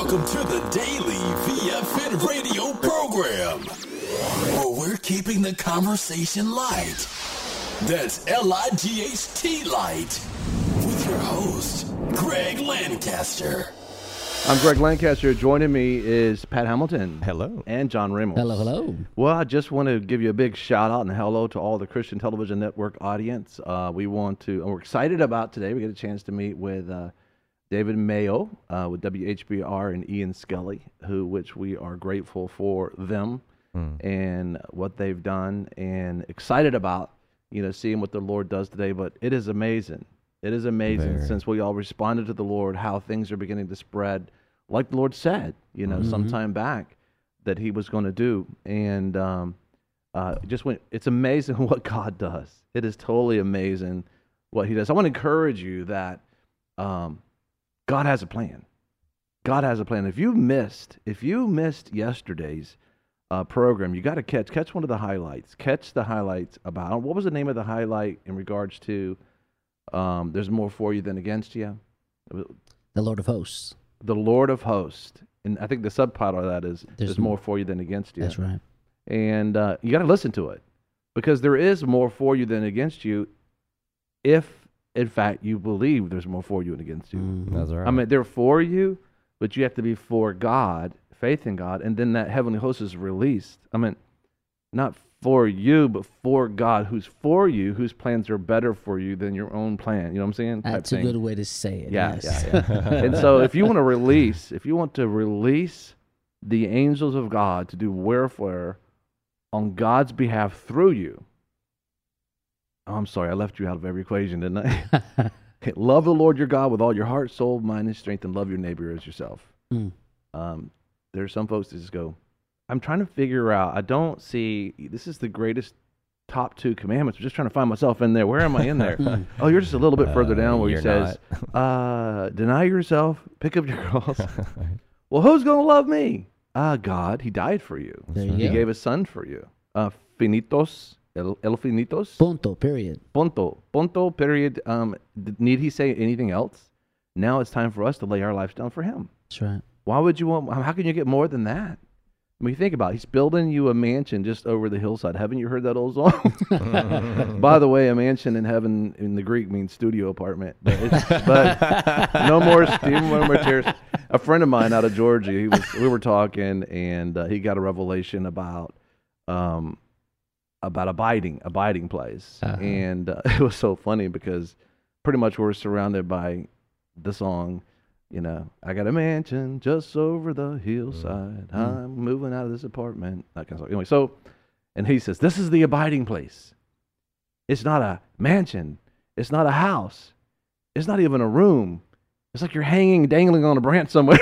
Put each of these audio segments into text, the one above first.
Welcome to the Daily VFN radio program, where we're keeping the conversation light. That's L-I-G-H-T light. With your host, Greg Lancaster. I'm Greg Lancaster. Joining me is Pat Hamilton. Hello. And John Ramos. Hello, hello. Well, I just want to give you a big shout out and hello to all the Christian Television Network audience. We're excited about today. We get a chance to meet with David Mayo with WHBR and Ian Skelly, which we are grateful for them and what they've done, and excited about, seeing what the Lord does today. But it is amazing. It is amazing since we all responded to the Lord, how things are beginning to spread, like the Lord said, some time back that He was going to do. And it's amazing what God does. It is totally amazing what He does. I want to encourage you that God has a plan. God has a plan. If you missed yesterday's program, you got to catch one of the highlights. Catch the highlights about, what was the name of the highlight in regards to there's more for you than against you? The Lord of Hosts. The Lord of Hosts. And I think the subtitle of that is there's more for you than against you. That's right. And you got to listen to it, because there is more for you than against you if, in fact, you believe there's more for you than against you. That's right. I mean, they're for you, but you have to be for God, faith in God, and then that heavenly host is released. I mean, not for you, but for God, who's for you, whose plans are better for you than your own plan. You know what I'm saying? That's a good way to say it. Yeah, yes. yeah. And so if you want to release the angels of God to do warfare on God's behalf through you. Oh, I'm sorry, I left you out of every equation, didn't I? Okay, love the Lord your God with all your heart, soul, mind, and strength, and love your neighbor as yourself. There's some folks that just go, I'm trying to figure out, I don't see, this is the greatest top 2 commandments. I'm just trying to find myself in there. Where am I in there? Oh, you're just a little bit further down where He says, deny yourself, pick up your cross. Well, who's going to love me? God. He died for you. He gave His Son for you. Finitos. El finitos. Punto, period. Punto, period. Need He say anything else? Now it's time for us to lay our lives down for Him. That's right. How can you get more than that? I mean, think about it. He's building you a mansion just over the hillside. Haven't you heard that old song? By the way, a mansion in heaven in the Greek means studio apartment. But no more steam, no more tears. A friend of mine out of Georgia, we were talking, and he got a revelation about abiding place. And it was so funny because pretty much we're surrounded by the song, I got a mansion just over the hillside. I'm moving out of this apartment. That kind of stuff. Anyway, and he says, this is the abiding place. It's not a mansion. It's not a house. It's not even a room. It's like you're dangling on a branch somewhere.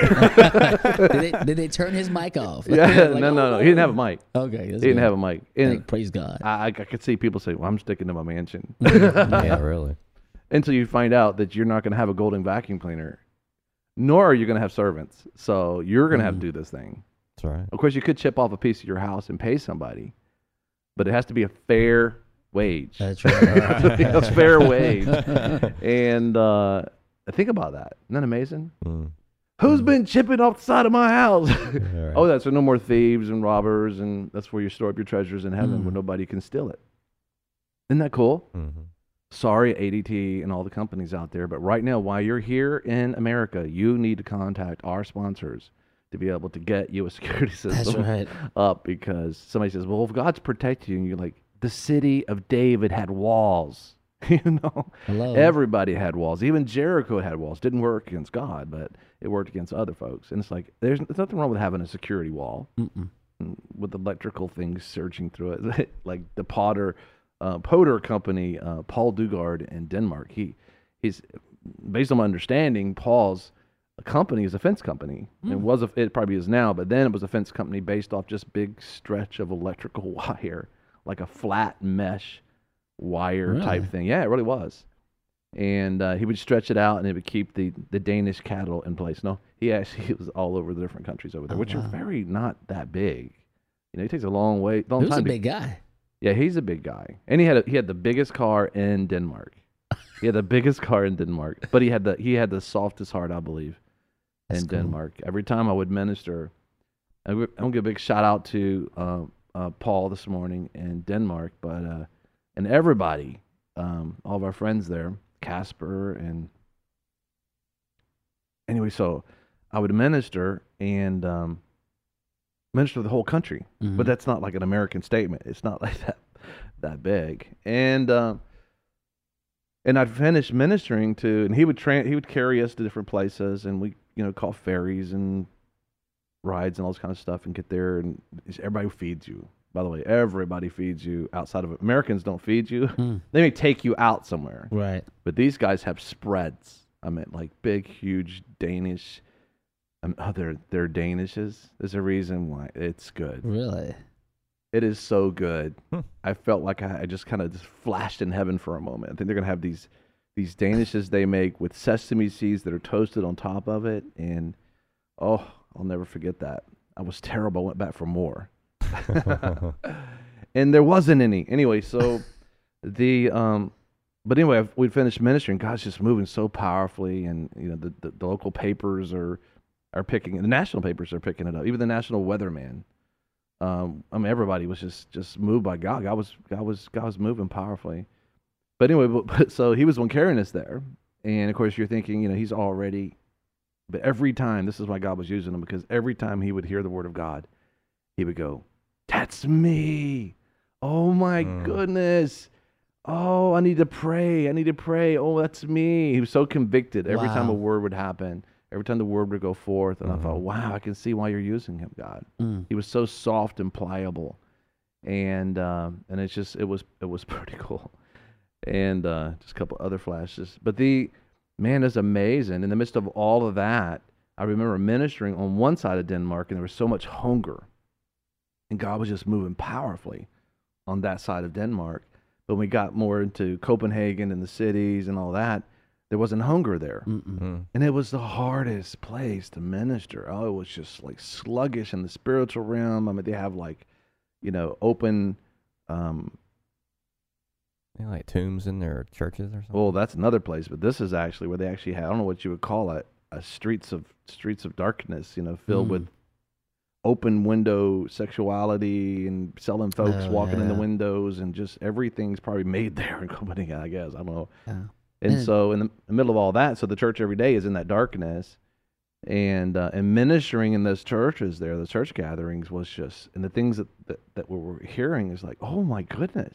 Did they turn his mic off? Yeah, no. He didn't have a mic. Okay. He didn't have a mic. And praise God. I could see people say, well, I'm sticking to my mansion. Yeah, really. Until you find out that you're not going to have a golden vacuum cleaner, nor are you going to have servants. So you're going to have to do this thing. That's right. Of course, you could chip off a piece of your house and pay somebody, but it has to be a fair wage. That's right. A fair wage. And think about that. Isn't that amazing? Who's been chipping off the side of my house? Right. Oh, that's so no more thieves and robbers, and that's where you store up your treasures in heaven where nobody can steal it. Isn't that cool? Sorry, ADT and all the companies out there, but right now, while you're here in America, you need to contact our sponsors to be able to get you a security system up, because somebody says, well, if God's protecting you, and you're like, the city of David had walls. Hello. Everybody had walls. Even Jericho had walls. Didn't work against God, but it worked against other folks. And it's like, there's nothing wrong with having a security wall with electrical things surging through it. Like the Potter company, Paul Dugard in Denmark. He's based on my understanding, Paul's company is a fence company. It probably is now, but then it was a fence company based off just big stretch of electrical wire, like a flat mesh wire type thing. Yeah, it really was. And he would stretch it out, and it would keep the Danish cattle in place. No, he was all over the different countries over there, which are very not that big. He takes a long time. He was a big guy. Yeah, he's a big guy, and he had the biggest car in Denmark. He had the biggest car in Denmark, but he had the softest heart, I believe. That's in cool. Denmark. Every time I would minister, I'm gonna give a big shout out to Paul this morning in Denmark, but and everybody, all of our friends there, Casper, and anyway, so I would minister and minister to the whole country, Mhm. but that's not like an American statement. It's not like that big, and I'd finish ministering to, and he would carry us to different places, and we call ferries and rides and all this kind of stuff, and get there, and everybody feeds you. By the way, everybody feeds you outside of Americans don't feed you. Mm. They may take you out somewhere, Right. but these guys have spreads. I mean, like big, huge Danish. They're Danishes. There's a reason why it's good. Really? It is so good. I felt like I just kind of just flashed in heaven for a moment. I think they're gonna have these Danishes they make with sesame seeds that are toasted on top of it, and oh, I'll never forget that. I was terrible. I went back for more, and there wasn't any. Anyway, so but anyway, we'd finished ministering. God's just moving so powerfully, and the local papers are picking it. The national papers are picking it up. Even the National Weatherman. I mean, everybody was just moved by God. God was moving powerfully. But anyway, but so he was the one carrying us there, and of course you're thinking, he's already. But every time, this is why God was using him, because every time he would hear the word of God, he would go, "That's me! Oh my goodness! Oh, I need to pray. I need to pray. Oh, that's me." He was so convicted every time a word would happen. Every time the word would go forth, and I thought, wow, I can see why you're using him, God. He was so soft and pliable, and it was pretty cool, and just a couple other flashes. But the man is amazing. In the midst of all of that, I remember ministering on one side of Denmark, and there was so much hunger, and God was just moving powerfully on that side of Denmark. But when we got more into Copenhagen and the cities and all that, there wasn't hunger there. And it was the hardest place to minister. Oh, it was just like sluggish in the spiritual realm. I mean, they have like, open. They like tombs in their churches or something. Well, that's another place, but this is actually where they actually had, I don't know what you would call it, a streets of darkness, filled with open window sexuality and selling folks walking in the windows, and just everything's probably made there in Copenhagen, I guess. I don't know. Yeah. And so in the middle of all that, so the church every day is in that darkness, and ministering in those churches there, the church gatherings was just, and the things that we were hearing is like, oh my goodness,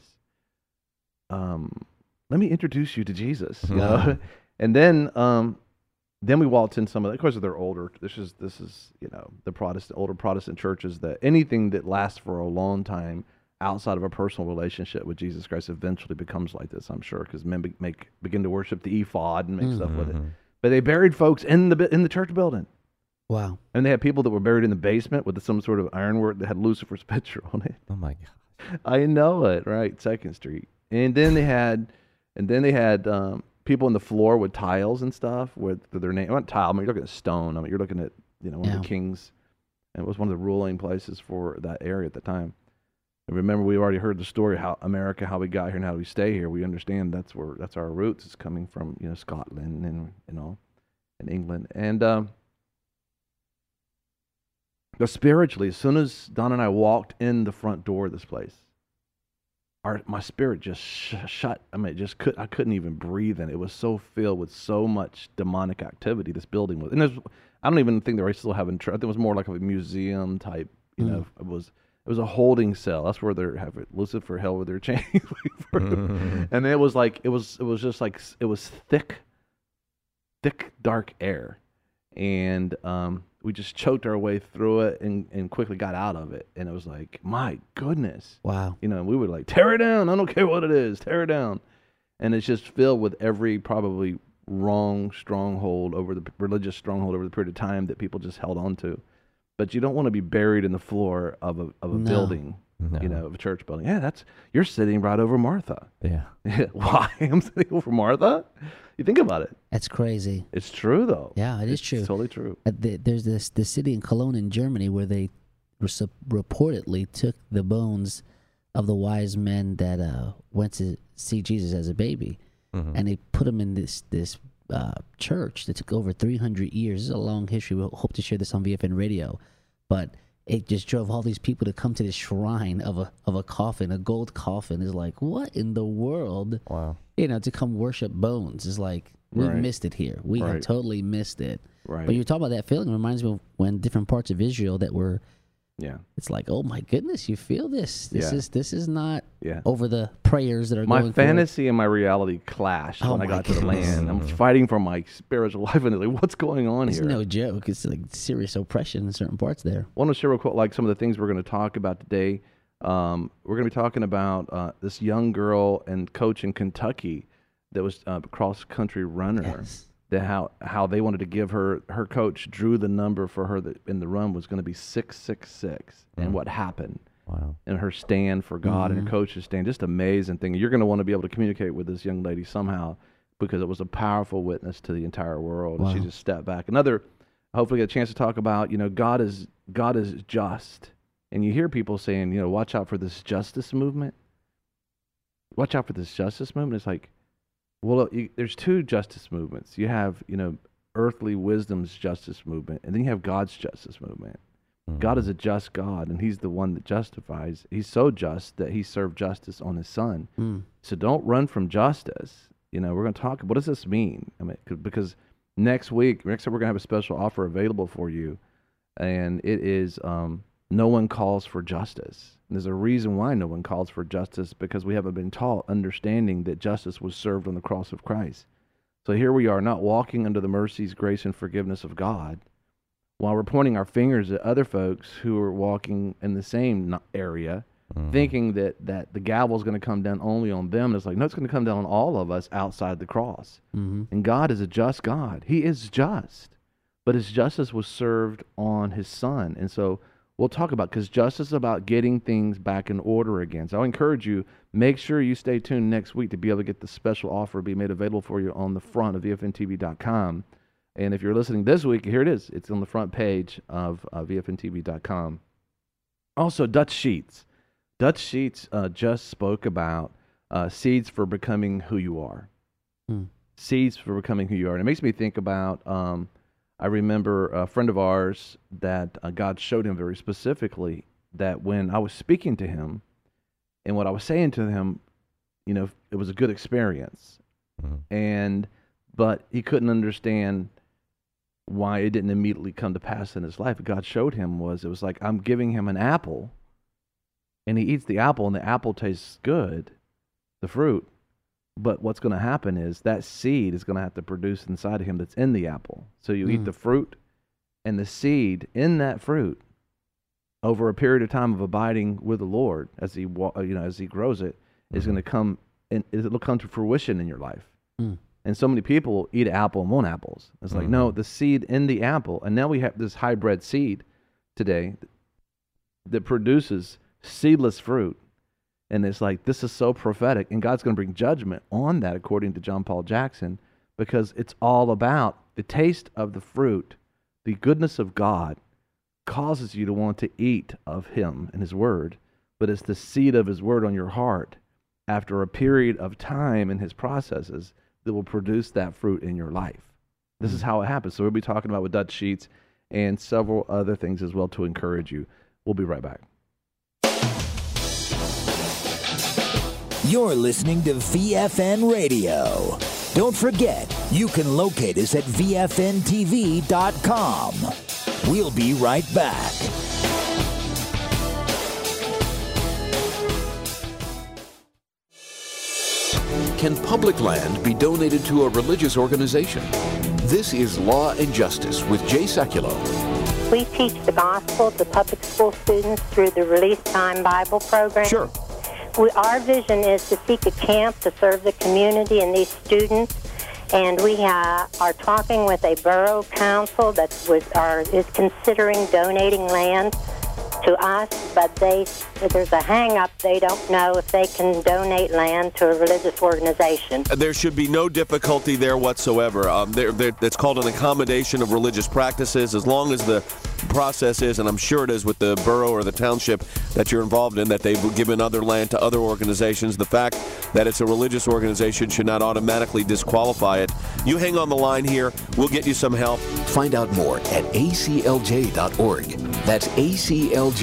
let me introduce you to Jesus, you know? And then we walked in some of the, of course they're older. This is the older Protestant churches, that anything that lasts for a long time outside of a personal relationship with Jesus Christ eventually becomes like this, I'm sure, because men begin to worship the ephod and make stuff with it. But they buried folks in the church building. Wow. And they had people that were buried in the basement with some sort of ironwork that had Lucifer's picture on it. Oh my God. I know it, right? 2nd Street. And then they had people in the floor with tiles and stuff with their name. Not tile, I mean, you're looking at stone. I mean, you're looking at one of the kings, and it was one of the ruling places for that area at the time. And remember, we already heard the story how we got here and how we stay here. We understand that's our roots. It's coming from Scotland and England. And but spiritually, as soon as Don and I walked in the front door of this place, my spirit just shut. I mean, I couldn't even breathe in it. It was so filled with so much demonic activity. This building was, and I don't even think they still having. I think it was more like a museum type. It was a holding cell. That's where they have it. Lucifer held with their chains. And it was just like it was thick, dark air, and we just choked our way through it and quickly got out of it. And it was like, my goodness. Wow. We would like, tear it down. I don't care what it is. Tear it down. And it's just filled with every probably wrong stronghold religious stronghold over the period of time that people just held on to. But you don't want to be buried in the floor of a building, of a church building. Yeah, you're sitting right over Martha. Yeah. Why? I'm sitting over Martha? You think about it. That's crazy. It's true, though. Yeah, it is true. It's totally true. There's this city in Cologne in Germany where they reportedly took the bones of the wise men that went to see Jesus as a baby, and they put them in this church that took over 300 years. This is a long history. We'll hope to share this on VFN Radio. But it just drove all these people to come to this shrine of a coffin, a gold coffin. Is like, what in the world? Wow. To come worship bones is like, we've Right. missed it here. We have Right. totally missed it. Right. But you're talking about that feeling. It reminds me of when different parts of Israel that were, Yeah. it's like, oh my goodness, you feel this. This is not Yeah. over the prayers that are My going forward. fantasy and my reality clashed Oh when I my got to the goodness. land. I'm fighting for my spiritual life, and it's like, what's going on It's here? no joke. It's like serious oppression in certain parts there. I want to share real quick, like some of the things we're going to talk about today. We're going to be talking about this young girl and coach in Kentucky that was a cross-country runner. Yes. That how they wanted to give her coach drew the number for her that in the run was going to be 666, and what happened? Wow. And her stand for God and her coach's stand, just amazing thing. You're going to want to be able to communicate with this young lady somehow because it was a powerful witness to the entire world. And she Wow. just stepped back. Hopefully get a chance to talk about, God is just. And you hear people saying, watch out for this justice movement. Watch out for this justice movement. It's like, well, there's two justice movements. You have, earthly wisdom's justice movement, and then you have God's justice movement. God is a just God, and he's the one that justifies. He's so just that he served justice on his son. So don't run from justice. We're going to talk, what does this mean? I mean, because next time we're going to have a special offer available for you, and it is no one calls for justice. And there's a reason why no one calls for justice, because we haven't been taught understanding that justice was served on the cross of Christ. So here we are, not walking under the mercies, grace, and forgiveness of God, while we're pointing our fingers at other folks who are walking in the same area, thinking that the gavel is going to come down only on them. And it's like, no, it's going to come down on all of us outside the cross. And God is a just God. He is just. But his justice was served on his son. And so we'll talk about, because justice is about getting things back in order again. So I'll encourage you, make sure you stay tuned next week to be able to get the special offer be made available for you on the front of VFNTV.com. And if you're listening this week, here it is. It's on the front page of VFNTV.com. Also, Dutch Sheets. Dutch Sheets just spoke about seeds for becoming who you are. Seeds for becoming who you are. And it makes me think about, I remember a friend of ours that God showed him very specifically that when I was speaking to him and what I was saying to him, it was a good experience. But he couldn't understand why it didn't immediately come to pass in his life. What God showed him it was like, I'm giving him an apple, and he eats the apple, and the apple tastes good, the fruit. But what's going to happen is that seed is going to have to produce inside of him that's in the apple. So you eat the fruit, and the seed in that fruit, over a period of time of abiding with the Lord, as he as he grows it, is going to come, and it'll come to fruition in your life. And so many people eat an apple and want apples. It's like, no, the seed in the apple. And now we have this hybrid seed today that produces seedless fruit. And it's like, this is so prophetic. And God's going to bring judgment on that, according to John Paul Jackson, because it's all about the taste of the fruit. The goodness of God causes you to want to eat of him and his word. But it's the seed of his word on your heart after a period of time in his processes that will produce that fruit in your life. This is how it happens. So we'll be talking about with Dutch Sheets and several other things as well to encourage you. We'll be right back. You're listening to VFN Radio. Don't forget, you can locate us at VFNTV.com. We'll be right back. Can public land be donated to a religious organization? This is Law and Justice with Jay Sekulow. We teach the gospel to public school students through the Release Time Bible program. Sure. Our vision is to seek a camp to serve the community and these students. And we are talking with a borough council that is considering donating land to us, but there's a hang-up. They don't know if they can donate land to a religious organization. There should be no difficulty there whatsoever. It's called an accommodation of religious practices. As long as the process is, and I'm sure it is with the borough or the township that you're involved in, that they've given other land to other organizations, the fact that it's a religious organization should not automatically disqualify it. You hang on the line here. We'll get you some help. Find out more at aclj.org. That's aclj.org.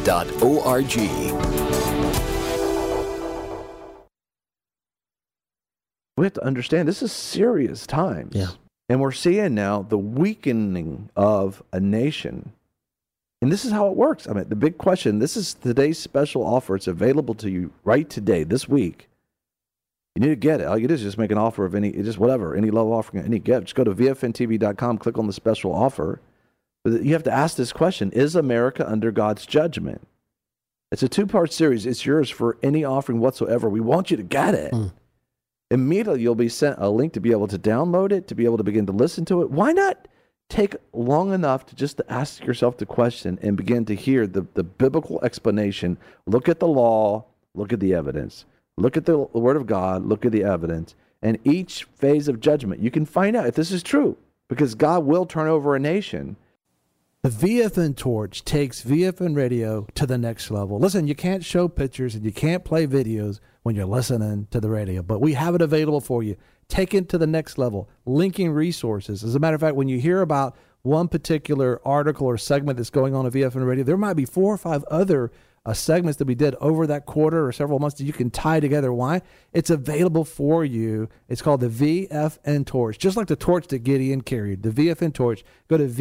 We have to understand this is serious times. Yeah. And we're seeing now the weakening of a nation. And this is how it works. I mean, the big question, this is today's special offer. It's available to you right today, this week. You need to get it. All you do is just make an offer of any low offering, any gift. Just go to vfntv.com, click on the special offer. But you have to ask this question: is America under God's judgment? It's a 2-part series. It's yours for any offering whatsoever. We want you to get it. Immediately, you'll be sent a link to be able to download it, to be able to begin to listen to it. Why not take long enough to just to ask yourself the question and begin to hear the biblical explanation? Look at the law. Look at the evidence. Look at the Word of God. Look at the evidence. And each phase of judgment, you can find out if this is true, because God will turn over a nation. The VFN Torch takes VFN radio to the next level. Listen, you can't show pictures and you can't play videos when you're listening to the radio, but we have it available for you. Take it to the next level, linking resources. As a matter of fact, when you hear about one particular article or segment that's going on at VFN radio, there might be 4 or 5 other segments that we did over that quarter or several months that you can tie together. Why? It's available for you. It's called the VFN Torch, just like the torch that Gideon carried, the VFN Torch. Go to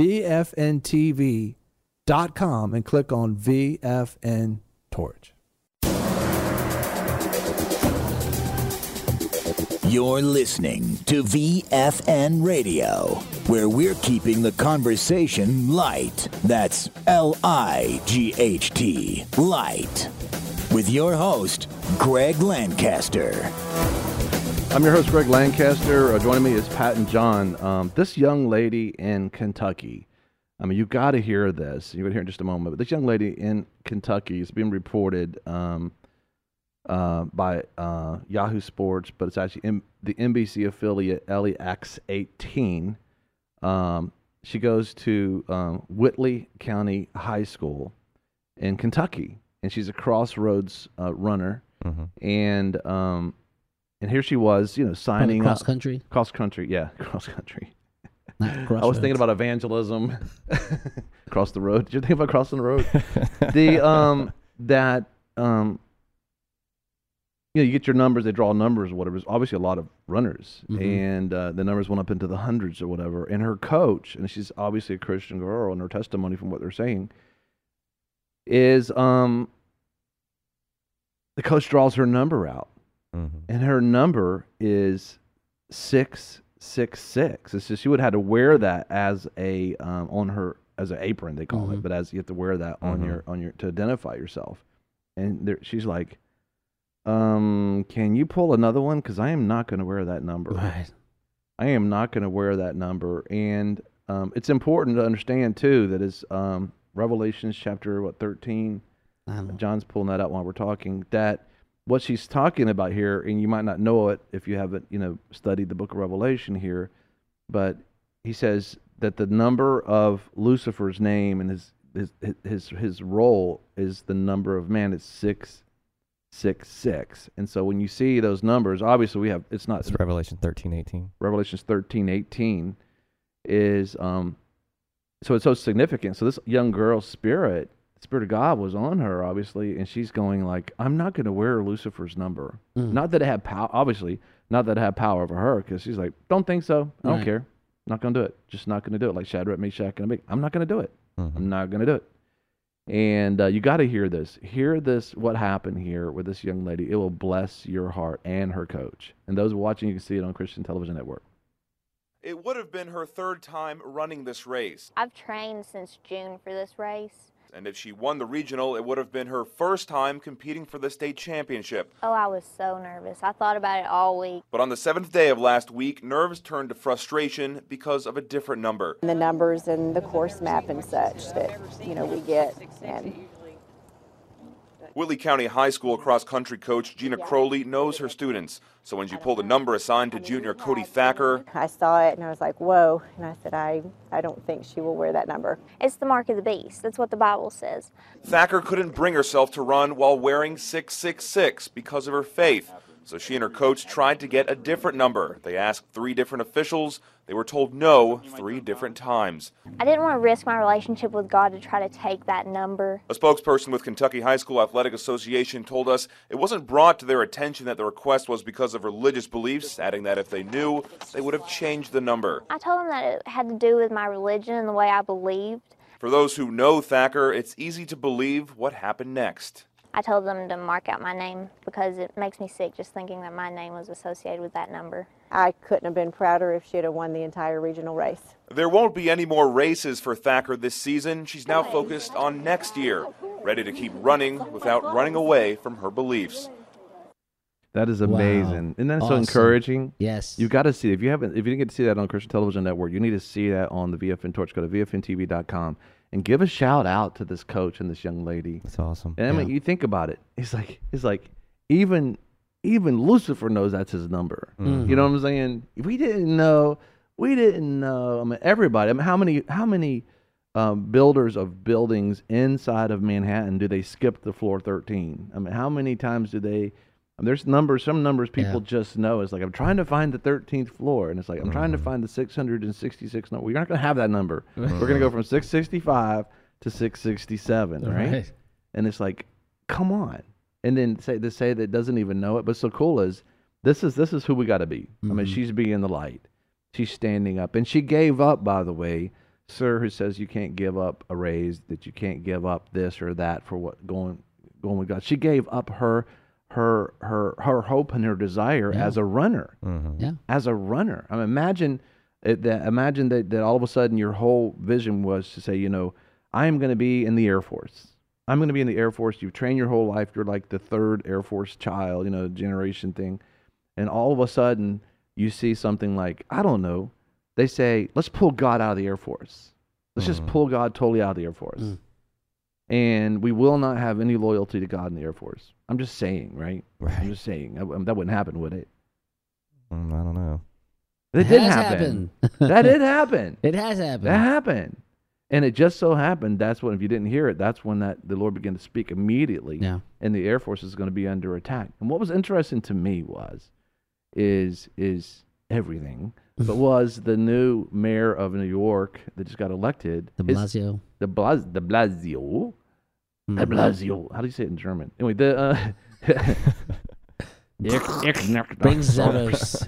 VFNTV.com and click on VFN Torch. You're listening to VFN Radio, where we're keeping the conversation light. That's L-I-G-H-T, light. With your host, Greg Lancaster. I'm your host, Greg Lancaster. Joining me is Pat and John. This young lady in Kentucky, I mean, you've got to hear this. You're going to hear it in just a moment. But this young lady in Kentucky is being reported by Yahoo Sports, but it's actually the NBC affiliate LEX18. She goes to Whitley County High School in Kentucky, and she's a crossroads runner. And here she was, signing cross country. Cross country, yeah, cross country. Not I was thinking about evangelism, across the road. Did you think about crossing the road? You get your numbers, they draw numbers or whatever. There's obviously a lot of runners, and the numbers went up into the hundreds or whatever. And her coach, and she's obviously a Christian girl, and her testimony from what they're saying is the coach draws her number out, and her number is 666. It's just she would have had to wear that as a on her as an apron, they call it, but as you have to wear that on your to identify yourself. And she's like, can you pull another one? Because I am not going to wear that number. Right. I am not going to wear that number. And it's important to understand, too, that is Revelations chapter, 13? John's pulling that out while we're talking, that what she's talking about here, and you might not know it if you haven't, studied the book of Revelation here, but he says that the number of Lucifer's name and his role is the number of man. It's 666. And so when you see those numbers, obviously it's Revelation 13:18. Revelations 13:18 is so it's so significant. So this young girl's spirit of God was on her, obviously, and she's going like, I'm not going to wear Lucifer's number. Not that it had power, obviously, not that it had power over her, because she's like, don't think so. I don't care. Not going to do it. Just not going to do it. Like Shadrach, Meshach, and Abednego. I'm not going to do it. I'm not going to do it. And you got to hear this. Hear this, what happened here with this young lady. It will bless your heart and her coach. And those watching, you can see it on Christian Television Network. It would have been her 3rd time running this race. I've trained since June for this race. And if she won the regional, it would have been her 1st time competing for the state championship. Oh, I was so nervous. I thought about it all week. But on the 7th day of last week, nerves turned to frustration because of a different number. The numbers and the course map and such that, we get. And Whitley County High School cross-country coach Gina Crowley knows her students. So when she pulled a number assigned to junior Cody Thacker, I saw it and I was like, whoa. And I said, I don't think she will wear that number. It's the mark of the beast. That's what the Bible says. Thacker couldn't bring herself to run while wearing 666 because of her faith. So she and her coach tried to get a different number. They asked 3 different officials. They were told no 3 different times. I didn't want to risk my relationship with God to try to take that number. A spokesperson with Kentucky High School Athletic Association told us it wasn't brought to their attention that the request was because of religious beliefs, adding that if they knew, they would have changed the number. I told them that it had to do with my religion and the way I believed. For those who know Thacker, it's easy to believe what happened next. I told them to mark out my name because it makes me sick just thinking that my name was associated with that number. I couldn't have been prouder if she had won the entire regional race. There won't be any more races for Thacker this season. She's now focused on next year, ready to keep running without running away from her beliefs. That is amazing. Isn't that so encouraging? Yes. You've got to see it. If you didn't get to see that on Christian Television Network, you need to see that on the VFN Torch. Go to VFNTV.com and give a shout out to this coach and this young lady. That's awesome. And I mean, you think about it. It's like even Lucifer knows that's his number. Mm-hmm. You know what I'm saying? We didn't know. I mean, everybody. I mean, how many builders of buildings inside of Manhattan do they skip the floor 13? I mean, how many times do they? There's some numbers people just know. It's like, I'm trying to find the 13th floor. And it's like, I'm trying to find the 666 number. We're not going to have that number. We're going to go from 665 to 667, right? And it's like, come on. And then say that doesn't even know it. But so cool is, this is who we got to be. I mean, she's being the light. She's standing up. And she gave up, by the way, sir who says you can't give up a raise, that you can't give up this or that for what going with God. She gave up her hope and her desire as a runner. As a runner. I mean, imagine that all of a sudden your whole vision was to say, you know, I am going to be in the Air Force. I'm going to be in the Air Force. You've trained your whole life. You're like the 3rd Air Force child, you know, generation thing. And all of a sudden you see something like, I don't know, they say, let's pull God out of the Air Force. Let's just pull God totally out of the Air Force. And we will not have any loyalty to God in the Air Force. I'm just saying, right? I'm just saying. That wouldn't happen, would it? I don't know. It did happen. That did happen. It has happened. That happened. And it just so happened, that's when, if you didn't hear it, that's when the Lord began to speak immediately. Yeah. And the Air Force is going to be under attack. And what was interesting to me is everything, but was the new mayor of New York that just got elected. De Blasio. De Blasio. De Blasio. How do you say it in German? Anyway, Bring Zeros.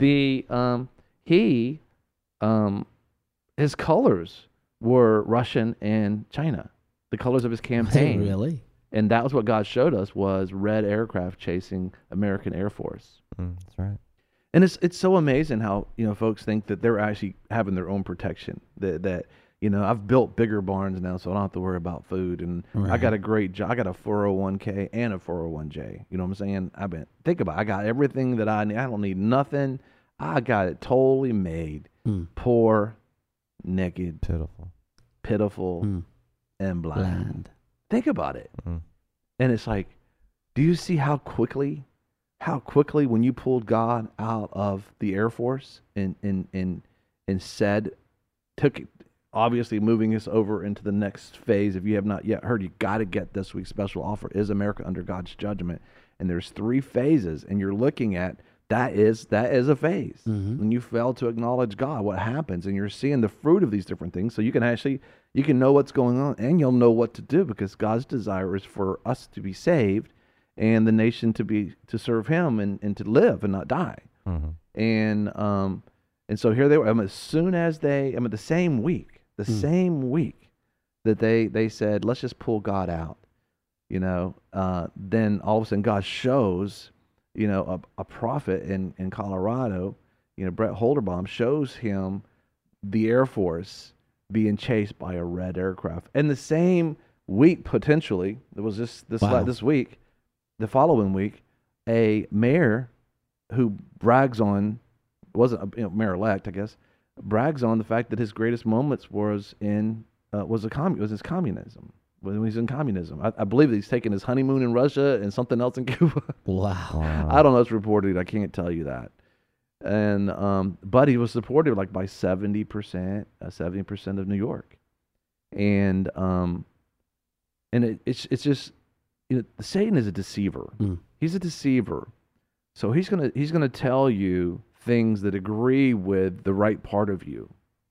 His colors were Russian and China. The colors of his campaign. Really? And that was what God showed us, was red aircraft chasing American Air Force. That's right. And it's so amazing how, you know, folks think that they're actually having their own protection. That you know, I've built bigger barns now, so I don't have to worry about food. And I got a great job. I got a 401k and a 401j. You know what I'm saying? Think about it. I got everything that I need. I don't need nothing. I got it totally made. Poor, naked, pitiful, and blind. Think about it. And it's like, do you see how quickly when you pulled God out of the Air Force and took, obviously moving us over into the next phase. If you have not yet heard, you got to get this week's special offer, Is America Under God's Judgment? And there's 3 phases, and you're looking at, that is a phase. When you fail to acknowledge God, what happens? And you're seeing the fruit of these different things, so you can know what's going on, and you'll know what to do, because God's desire is for us to be saved and the nation to serve Him and to live and not die. And so here they were. The same week that they said, let's just pull God out, you know, then all of a sudden God shows, you know, a prophet in Colorado, you know, Brett Holderbaum, shows him the Air Force being chased by a red aircraft. And the same week, potentially, it was this week, the following week, a mayor who brags on, wasn't mayor-elect, I guess, brags on the fact that his greatest moments was his communism. when he's in communism. I believe that he's taking his honeymoon in Russia and something else in Cuba. Wow. I don't know. It's reported. I can't tell you that. And but he was supported like by 70% of New York, and it's just, you know, Satan is a deceiver. He's a deceiver, so he's gonna tell you things that agree with the right part of you.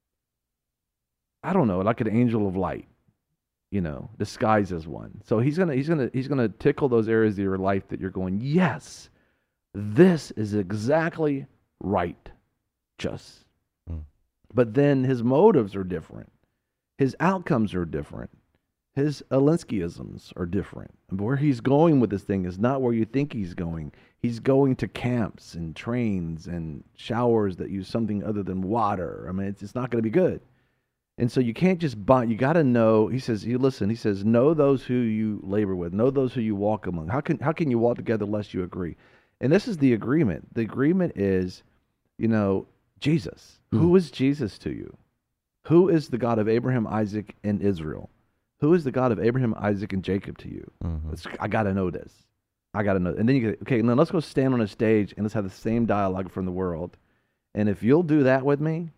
I don't know, like an angel of light, you know, disguised as one. So he's gonna tickle those areas of your life that you're going, yes, this is exactly right, just. But then his motives are different. His outcomes are different. His Alinskyisms are different. And where he's going with this thing is not where you think he's going. He's going to camps and trains and showers that use something other than water. I mean, it's not going to be good. And so you can't just buy. You got to know. He says, he says, know those who you labor with. Know those who you walk among. How can you walk together lest you agree? And this is the agreement. The agreement is, you know, Jesus. Who is Jesus to you? Who is the God of Abraham, Isaac, and Israel? Who is the God of Abraham, Isaac, and Jacob to you? I got to know this. I got to know. And then you get, okay, now let's go stand on a stage and let's have the same dialogue from the world. And if you'll do that with me,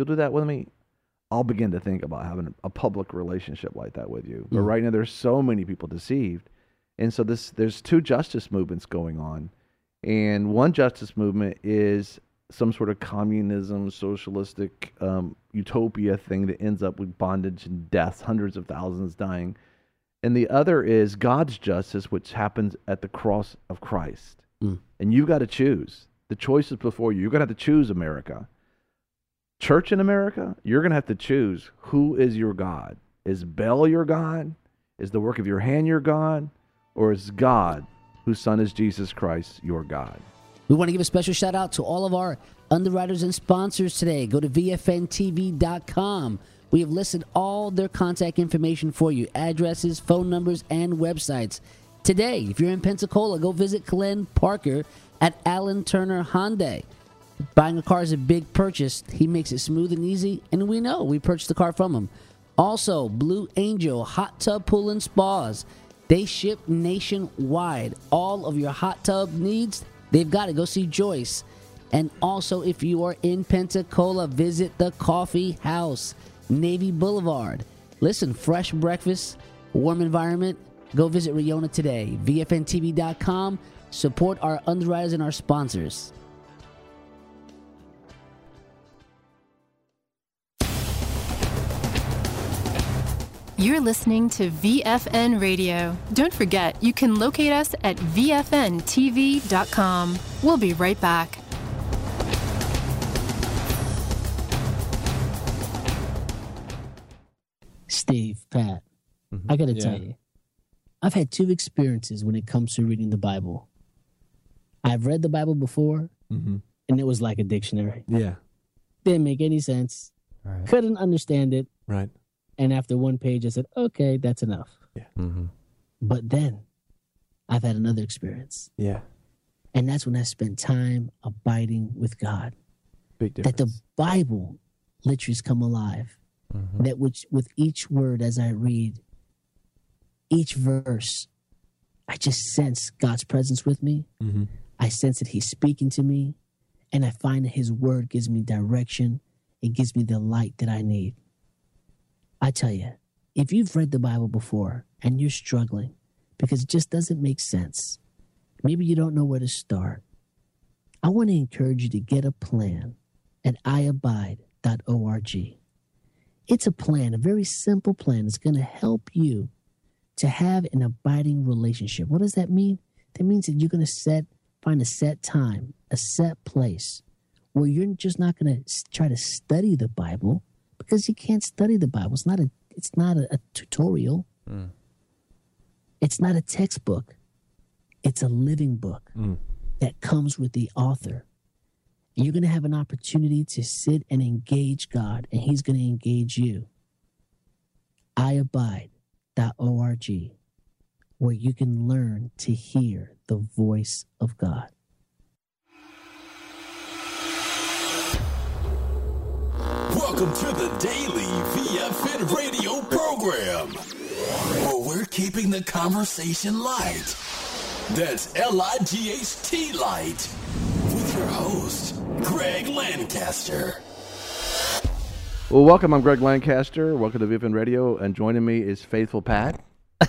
I'll begin to think about having a public relationship like that with you. But right now, there's so many people deceived. And so there's two justice movements going on. And one justice movement is some sort of communism, socialistic utopia thing that ends up with bondage and deaths, hundreds of thousands dying. And the other is God's justice, which happens at the cross of Christ. And you've got to choose. The choice is before you. You're going to have to choose America. Church in America, you're going to have to choose who is your God. Is Baal your God? Is the work of your hand your God? Or is God, whose son is Jesus Christ, your God? We want to give a special shout out to all of our underwriters and sponsors today. Go to VFNTV.com. We have listed all their contact information for you, addresses, phone numbers, and websites. Today, if you're in Pensacola, go visit Glenn Parker at Allen Turner Hyundai. Buying a car is a big purchase. He makes it smooth and easy, and we know. We purchased the car from him. Also, Blue Angel Hot Tub Pool and Spas. They ship nationwide. All of your hot tub needs, they've got it. Go see Joyce. And also, if you are in Pensacola, visit the Coffee House, Navy Boulevard. Listen, fresh breakfast, warm environment. Go visit Riona today. VFNTV.com. Support our underwriters and our sponsors. You're listening to VFN Radio. Don't forget, you can locate us at VFNTV.com. We'll be right back. Steve, Pat, I got to tell you, I've had two experiences when it comes to reading the Bible. I've read the Bible before, and it was like a dictionary. Yeah. Didn't make any sense. Right. Couldn't understand it. Right. And after one page, I said, okay, that's enough. Yeah. But then I've had another experience. Yeah. And that's when I spent time abiding with God. Big difference. That the Bible literally has come alive. That with each word as I read, each verse, I just sense God's presence with me. I sense that He's speaking to me. And I find that His word gives me direction. It gives me the light that I need. I tell you, if you've read the Bible before and you're struggling because it just doesn't make sense, maybe you don't know where to start, I want to encourage you to get a plan at iabide.org. It's a plan, a very simple plan that's going to help you to have an abiding relationship. What does that mean? That means that you're going to find a set time, a set place where you're just not going to try to study the Bible, because you can't study the Bible. It's not a tutorial. It's not a textbook. It's a living book that comes with the author. And you're going to have an opportunity to sit and engage God, and He's going to engage you. iabide.org, where you can learn to hear the voice of God. Welcome to the Daily VFN Radio program. where we're keeping the conversation light. That's L-I-G-H-T Light. With your host, Greg Lancaster. Well, welcome. I'm Greg Lancaster. Welcome to VFN Radio. And joining me is Faithful Pat.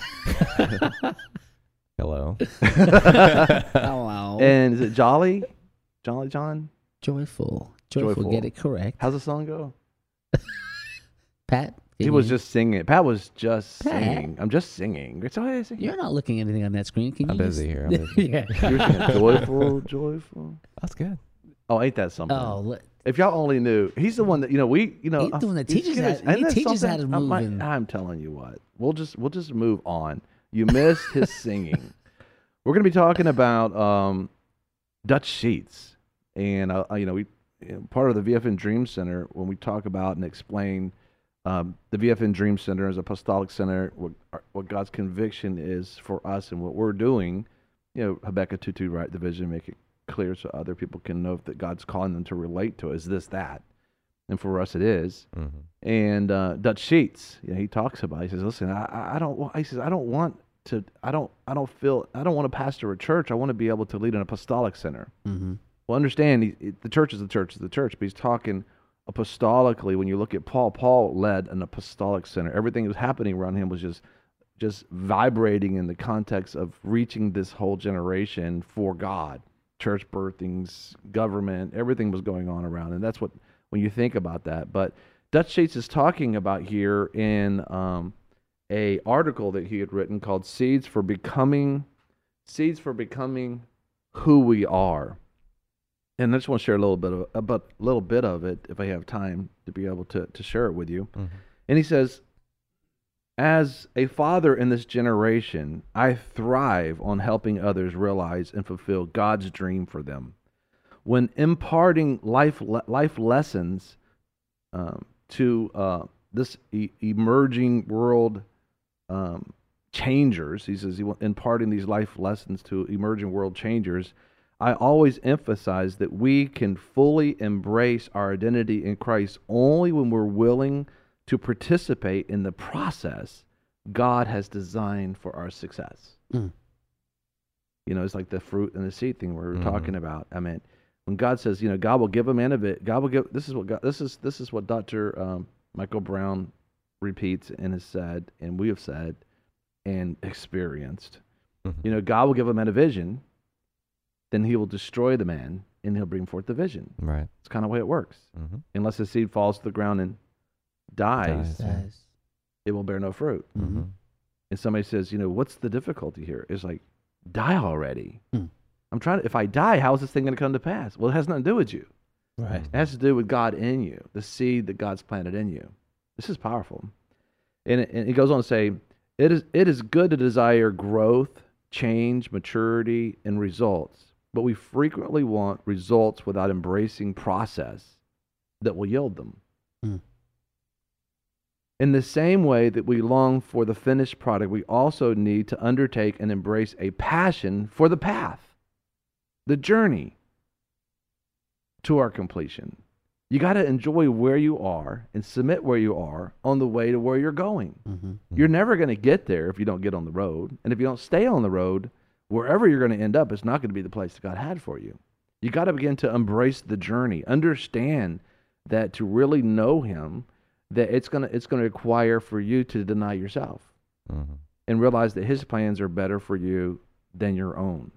Hello. Hello. And is it Jolly? Jolly John? Joyful. Get it correct. How's the song go? Pat? He was just singing. Pat was just Pat? singing. I'm just singing. It's always singing. You're not looking at anything on that screen. Can you I'm busy just- here. I'm busy. Yeah. You were singing joyful. That's good. Oh, ain't that something? Oh, if y'all only knew, he's the one that He's the one that teaches isn't that teaches how to something? move. And I'm telling you what. We'll just move on. You missed his singing. We're going to be talking about Dutch Sheets, and part of the VFN Dream Center, when we talk about and explain the VFN Dream Center as apostolic center, what God's conviction is for us and what we're doing. Habakkuk 2:2, write the vision, make it clear so other people can know that God's calling them to relate to it. Is this that? And for us, it is. Mm-hmm. And Dutch Sheets, he talks about. He says, "Listen, I don't want to pastor a church. I want to be able to lead an apostolic center." mm-hmm. Well, understand, the church is the church is the church, but he's talking apostolically. When you look at Paul led an apostolic center. Everything that was happening around him was just vibrating in the context of reaching this whole generation for God. Church birthings, government, everything was going on around, and that's what when you think about that. But Dutch Sheets is talking about here in a article that he had written called "Seeds for Becoming Who We Are," and I just want to share a little bit of it if I have time to be able to share it with you. Mm-hmm. And he says, "As a father in this generation, I thrive on helping others realize and fulfill God's dream for them. When imparting life lessons to this emerging world changers," he says, imparting these life lessons to emerging world changers, "I always emphasize that we can fully embrace our identity in Christ only when we're willing to participate in the process God has designed for our success." Mm. It's like the fruit and the seed thing we were talking about. I mean, when God says, God will give a man of it. God will give. This is what Dr. Michael Brown repeats and has said, and we have said and experienced. Mm-hmm. God will give a man a vision, then He will destroy the man, and He'll bring forth the vision. Right. It's kind of the way it works. Mm-hmm. Unless the seed falls to the ground and dies. Dies. It will bear no fruit. Mm-hmm. And somebody says, what's the difficulty here? It's like, die already. Mm. If I die, how is this thing going to come to pass? Well, it has nothing to do with you. Right. It has to do with God in you, the seed that God's planted in you. This is powerful. And he goes on to say, it is good to desire growth, change, maturity, and results, but we frequently want results without embracing process that will yield them. Mm. In the same way that we long for the finished product, we also need to undertake and embrace a passion for the path, the journey to our completion. You got to enjoy where you are and submit where you are on the way to where you're going. Mm-hmm. You're never going to get there if you don't get on the road. And if you don't stay on the road, wherever you're going to end up, it's not going to be the place that God had for you. You got to begin to embrace the journey. Understand that to really know Him, that it's going to require for you to deny yourself Mm-hmm. and realize that His plans are better for you than your own.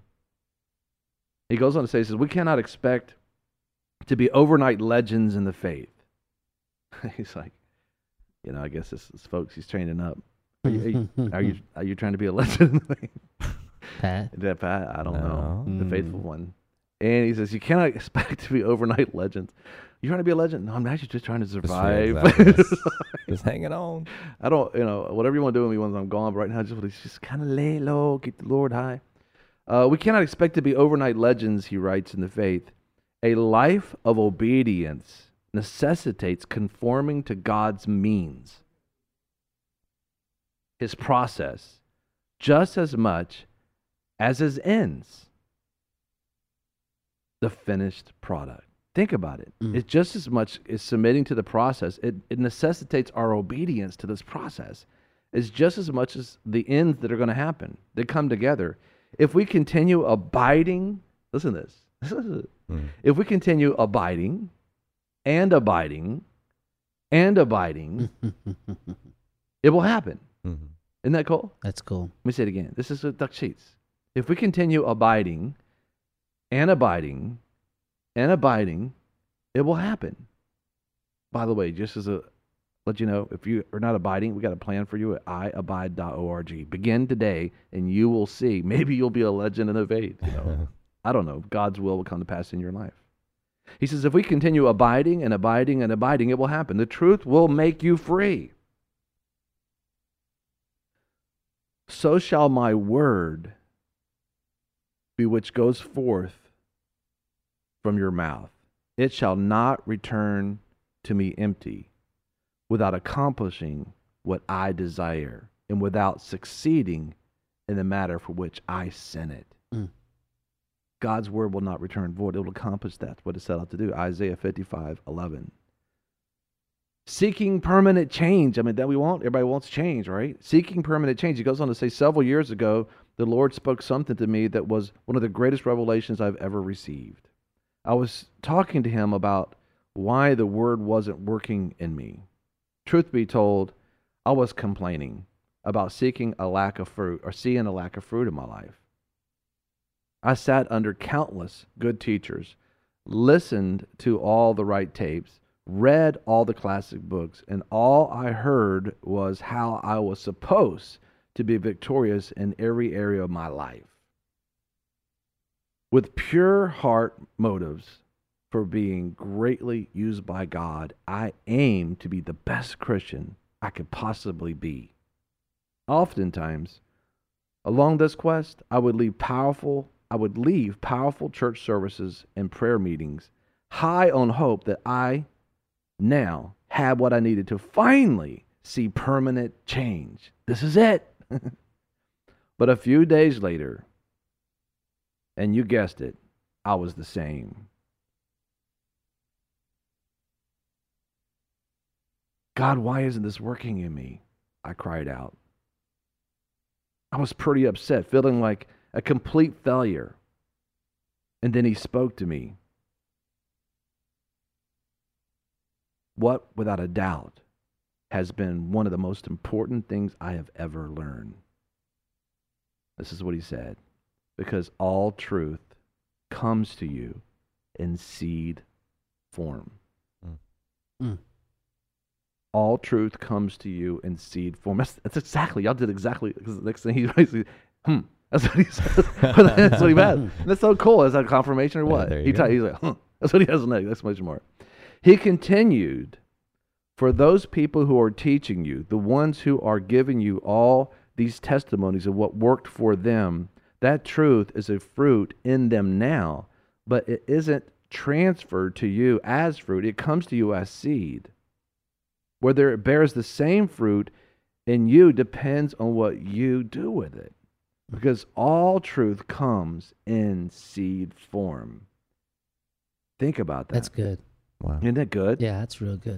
He goes on to say, he says, we cannot expect to be overnight legends in the faith. He's like, I guess this is folks he's training up. Are you trying to be a legend in the faith? Pat? Is that Pat? I don't know. No. The faithful one. And he says, you cannot expect to be overnight legends. You're trying to be a legend? No, I'm actually just trying to survive. Just hanging on. I don't, whatever you want to do with me once I'm gone, but right now, just kind of lay low, keep the Lord high. We cannot expect to be overnight legends, he writes in the faith. A life of obedience necessitates conforming to God's means, His process, just as much as His ends, the finished product. Think about it. Mm. It's just as much as submitting to the process. It necessitates our obedience to this process. is just as much as the ends that are going to happen. They come together. If we continue abiding, listen to this. If we continue abiding and abiding and abiding, it will happen. Isn't that cool? That's cool. Let me say it again. This is with duck sheets. If we continue abiding and abiding and abiding, it will happen. By the way, just as a let you know, if you are not abiding, we got a plan for you at iabide.org. Begin today, and you will see. Maybe you'll be a legend in the faith. You know? I don't know. God's will come to pass in your life. He says, if we continue abiding and abiding and abiding, it will happen. The truth will make you free. So shall my word be which goes forth from your mouth. It shall not return to me empty, without accomplishing what I desire and without succeeding in the matter for which I sent it. God's word will not return void. It will accomplish that, what it set out to do. Isaiah 55:11. Seeking permanent change. I mean, that we want. Everybody wants change, right? Seeking permanent change. He goes on to say, several years ago, the Lord spoke something to me that was one of the greatest revelations I've ever received. I was talking to him about why the word wasn't working in me. Truth be told, I was complaining about seeing a lack of fruit in my life. I sat under countless good teachers, listened to all the right tapes, read all the classic books, and all I heard was how I was supposed to be victorious in every area of my life. With pure heart motives for being greatly used by God, I aim to be the best Christian I could possibly be. Oftentimes, along this quest, I would leave powerful church services and prayer meetings high on hope that I now had what I needed to finally see permanent change. This is it. But a few days later, and you guessed it, I was the same. God, why isn't this working in me? I cried out. I was pretty upset, feeling like a complete failure. And then he spoke to me. What, without a doubt, has been one of the most important things I have ever learned. This is what he said. Because all truth comes to you in seed form. All truth comes to you in seed form. That's exactly, y'all did exactly, because the next thing he's basically, that's what he says. That's what he meant. And that's so cool. Is that confirmation or what? He's like, that's what he has next. That's much more. He continued, for those people who are teaching you, the ones who are giving you all these testimonies of what worked for them, that truth is a fruit in them now, but it isn't transferred to you as fruit. It comes to you as seed. Whether it bears the same fruit in you depends on what you do with it. Because all truth comes in seed form. Think about that. That's good. Wow. Isn't that good? Yeah, that's real good.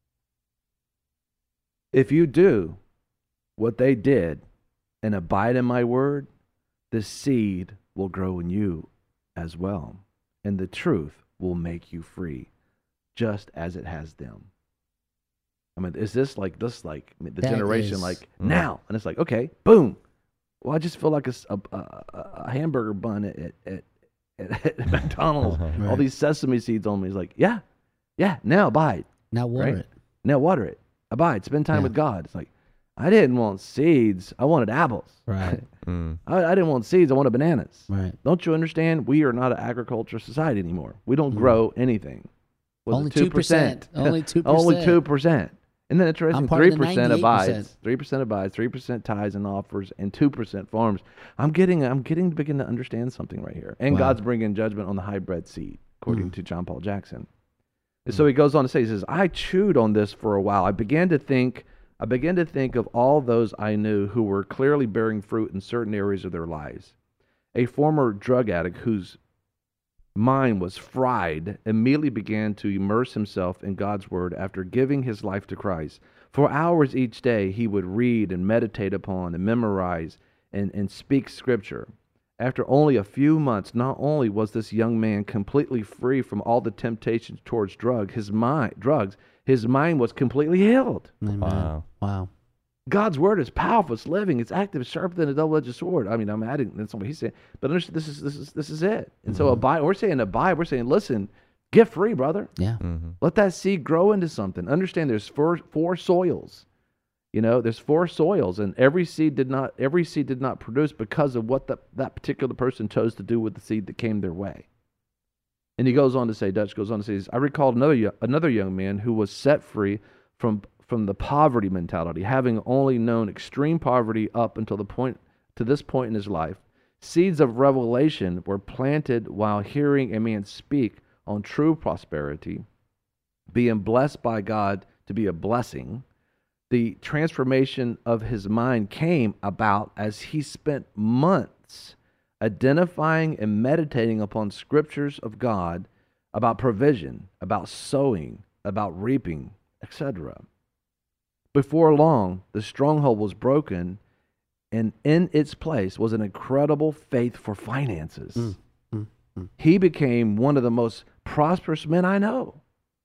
If you do what they did and abide in my word, the seed will grow in you as well. And the truth will make you free, just as it has them. I mean, is this like the that generation now? And it's like, okay, boom. Well, I just feel like a hamburger bun at McDonald's. Right. All these sesame seeds on me. It's like, yeah, now abide. Now water it. Now water it. Abide. Spend time with God. It's like, I didn't want seeds. I wanted apples. Right. I didn't want seeds. I wanted bananas. Right. Don't you understand? We are not an agriculture society anymore. We don't grow anything. Only 2%. Only 2%. Only 2%. And then interesting, 3% abides, 98%. 3% abides, 3% tithes and offers, and 2% farms. I'm getting to begin to understand something right here. And God's bringing judgment on the hybrid seed, according to John Paul Jackson. And so he goes on to say, he says, I chewed on this for a while. I began to think of all those I knew who were clearly bearing fruit in certain areas of their lives. A former drug addict whose mind was fried, immediately began to immerse himself in God's word after giving his life to Christ. For hours each day, he would read and meditate upon and memorize and speak scripture. After only a few months, not only was this young man completely free from all the temptations towards drugs, his mind was completely healed. Amen. Wow. God's word is powerful, it's living, it's active, it's sharper than a double-edged sword. I mean, I'm adding that's what he's saying, but understand this is it. And so abide. We're saying, listen, get free, brother. Yeah. Let that seed grow into something. Understand, there's four soils. There's 4 soils, and every seed did not produce because of what that particular person chose to do with the seed that came their way. And he goes on to say, Dutch goes on to say, I recalled another young man who was set free from the poverty mentality, having only known extreme poverty up until this point in his life. Seeds of revelation were planted while hearing a man speak on true prosperity, being blessed by God to be a blessing. The transformation of his mind came about as he spent months identifying and meditating upon scriptures of God about provision, about sowing, about reaping, etc. Before long, the stronghold was broken, and in its place was an incredible faith for finances. He became one of the most prosperous men I know,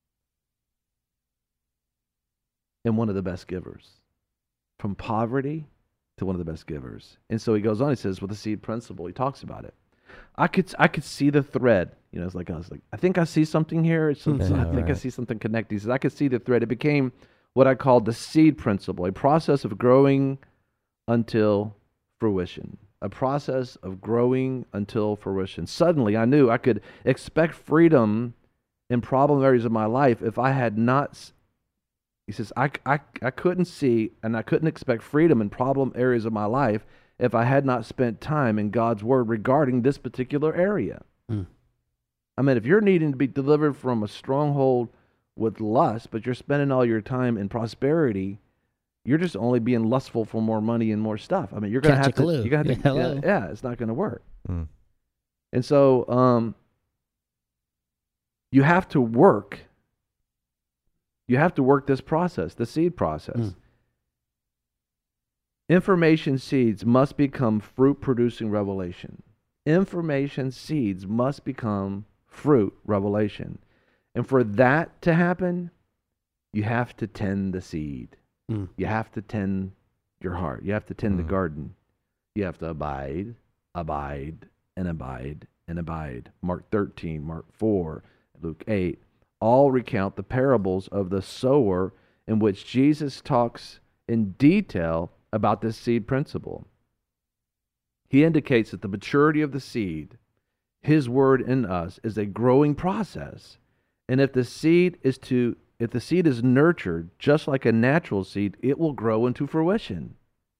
and one of the best givers. From poverty to one of the best givers. And so he goes on, he says, with the seed principle, he talks about it. I could see the thread. It's like, I think I see something here. I see something connecting. He says, I could see the thread. It became what I called the seed principle, a process of growing until fruition. A process of growing until fruition. Suddenly, I knew I could expect freedom in problem areas of my life if I had not. He says, I couldn't see and I couldn't expect freedom in problem areas of my life if I had not spent time in God's word regarding this particular area. I mean, if you're needing to be delivered from a stronghold with lust, but you're spending all your time in prosperity, you're just only being lustful for more money and more stuff. I mean, you're going to have to, it's not going to work. And so you have to work. You have to work this process, the seed process. Information seeds must become fruit-producing revelation. Information seeds must become fruit revelation. And for that to happen, you have to tend the seed. You have to tend your heart. You have to tend the garden. You have to abide, and abide, and abide. Mark 13, Mark 4, Luke 8. All recount the parables of the sower in which Jesus talks in detail about this seed principle. He indicates that the maturity of the seed, his word in us, is a growing process. And if the seed is nurtured just like a natural seed, it will grow into fruition.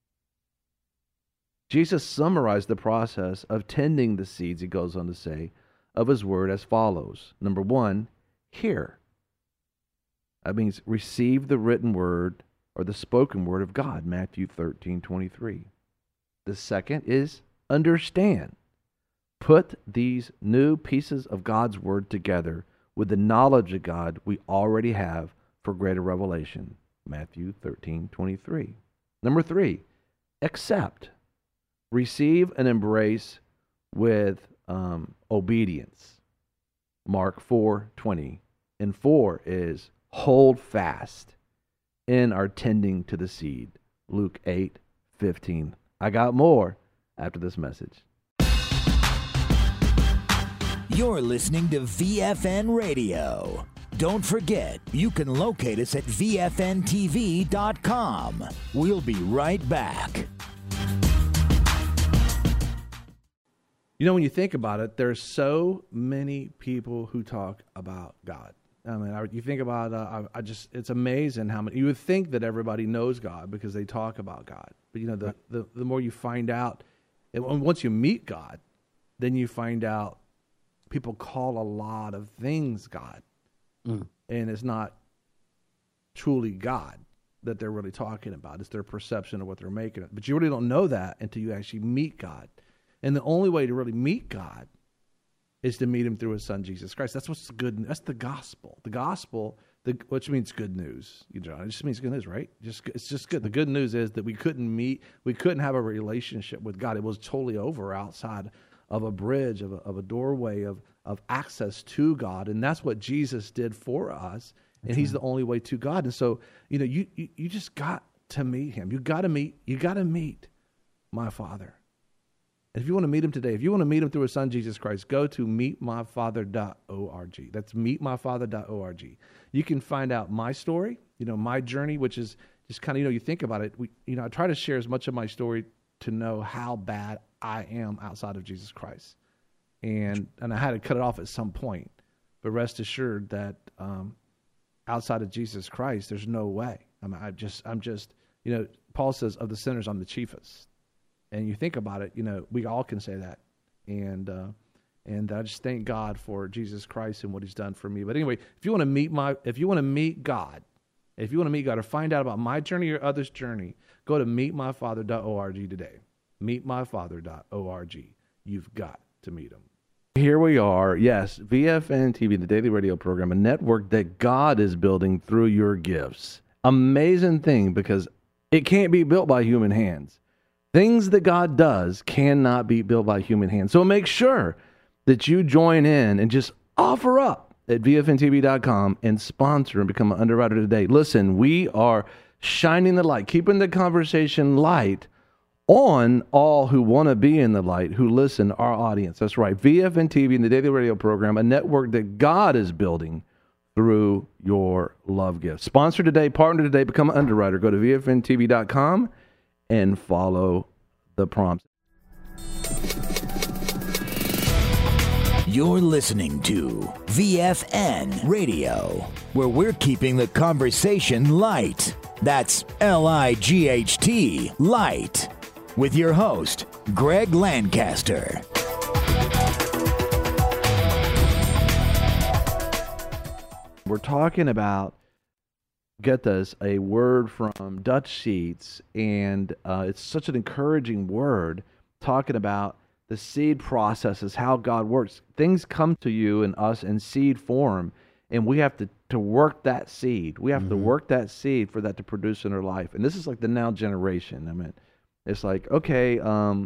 Jesus summarized the process of tending the seeds, he goes on to say, of his word as follows. Number 1, hear. That means receive the written word or the spoken word of God, Matthew 13:23. The second is understand. Put these new pieces of God's word together with the knowledge of God we already have for greater revelation, Matthew 13:23. Number 3, accept. Receive and embrace with obedience, Mark 4:20. And 4 is hold fast in our tending to the seed, Luke 8:15. I got more after this message. You're listening to VFN Radio. Don't forget, you can locate us at VFNTV.com. We'll be right back. When you think about it, there's so many people who talk about God. I mean, you think about, it's amazing how many, you would think that everybody knows God because they talk about God. But, the more you find out, and once you meet God, then you find out people call a lot of things God. And it's not truly God that they're really talking about. It's their perception of what they're making it. But you really don't know that until you actually meet God. And the only way to really meet God is to meet him through his son, Jesus Christ. That's what's good. That's the gospel. The gospel, which means good news. It just means good news, right? It's just good. The good news is that we couldn't have a relationship with God. It was totally over outside of a bridge, of a doorway of access to God. And that's what Jesus did for us. And he's the only way to God. And so, you just got to meet him. You got to meet my Father. If you want to meet him today, if you want to meet him through his son, Jesus Christ, go to meetmyfather.org. That's meetmyfather.org. You can find out my story, my journey, which is just kind of, you think about it. I try to share as much of my story to know how bad I am outside of Jesus Christ. And I had to cut it off at some point. But rest assured that outside of Jesus Christ, there's no way. I'm just, Paul says, of the sinners, I'm the chiefest. And you think about it, we all can say that. And I just thank God for Jesus Christ and what he's done for me. But anyway, if you want to meet God, or find out about my journey or others' journey, go to meetmyfather.org today. Meetmyfather.org. You've got to meet him. Here we are. Yes, VFN TV, the daily radio program, a network that God is building through your gifts. Amazing thing, because it can't be built by human hands. Things that God does cannot be built by human hands. So make sure that you join in and just offer up at VFNTV.com and sponsor and become an underwriter today. Listen, we are shining the light, keeping the conversation light on all who want to be in the light, who listen, our audience. That's right. VFN TV and the daily radio program, a network that God is building through your love gift. Sponsor today, partner today, become an underwriter. Go to VFNTV.com and follow the prompts. You're listening to VFN Radio, where we're keeping the conversation light. That's LIGHT, light. With your host, Greg Lancaster. We're talking about, get this, a word from Dutch Seeds, and it's such an encouraging word, talking about the seed processes, how God works. Things come to you and us in seed form, and we have to work that seed. We have to work that seed for that to produce in our life. And this is like the now generation. I mean, it's like, okay, I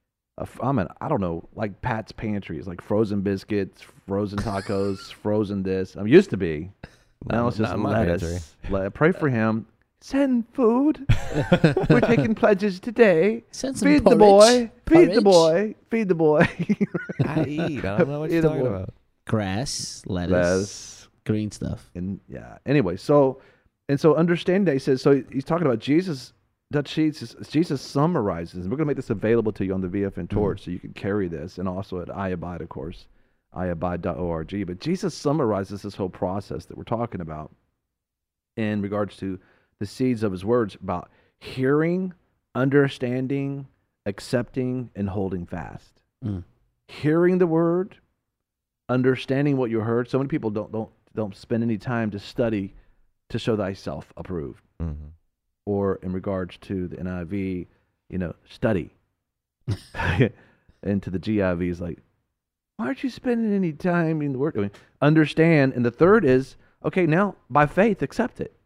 don't know, like Pat's Pantry. It's like frozen biscuits, frozen tacos, frozen this. I mean, used to be. Now it's just lettuce. Pray for him. Send food. We're taking pledges today. Send some Feed porridge. the boy. Feed Porridge. the boy. Feed the boy. I eat. I don't know what you're talking about. Grass, lettuce, green stuff. And yeah. Anyway, so understand that he says, so he's talking about Jesus. Dutch Sheets, Jesus summarizes, and we're going to make this available to you on the VFN Torch so you can carry this, and also at iAbide, of course, iabide.org. But Jesus summarizes this whole process that we're talking about in regards to the seeds of his words about hearing, understanding, accepting, and holding fast. Hearing the word, understanding what you heard. So many people don't spend any time to study to show thyself approved. Or in regards to the NIV, study. And to the GIV is like, why aren't you spending any time in the word? I mean, understand. And the third is, okay, now by faith, accept it.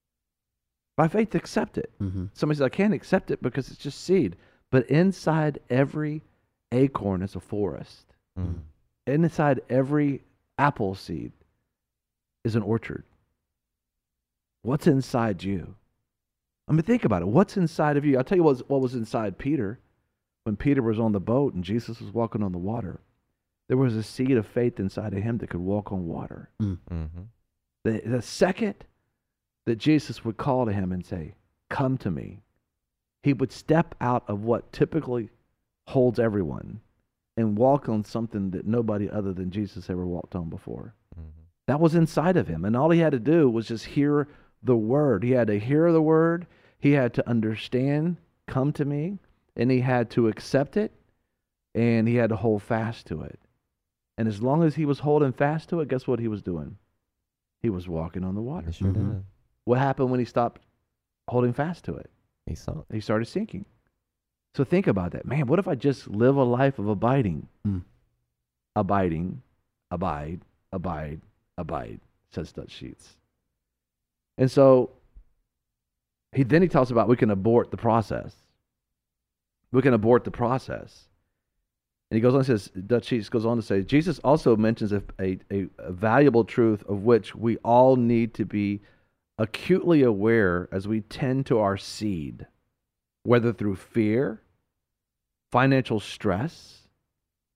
By faith, accept it. Somebody says, I can't accept it because it's just seed. But inside every acorn is a forest. Inside every apple seed is an orchard. What's inside you? I mean, think about it. What's inside of you? I'll tell you what was inside Peter. When Peter was on the boat and Jesus was walking on the water, there was a seed of faith inside of him that could walk on water. The second that Jesus would call to him and say, come to me, he would step out of what typically holds everyone and walk on something that nobody other than Jesus ever walked on before. That was inside of him. And all he had to do was just hear the word. He had to hear the word. He had to understand, come to me, and he had to accept it, and he had to hold fast to it. And as long as he was holding fast to it, guess what he was doing? He was walking on the water. Sure did. What happened when he stopped holding fast to it? He sunk. He started sinking. So think about that. Man, what if I just live a life of abiding? abiding, abide, abide, abide, says Dutch Sheets. And so he talks about we can abort the process. We can abort the process. And he goes on and says, Dutch Sheets goes on to say, Jesus also mentions a valuable truth of which we all need to be acutely aware as we tend to our seed, whether through fear, financial stress, lust, ...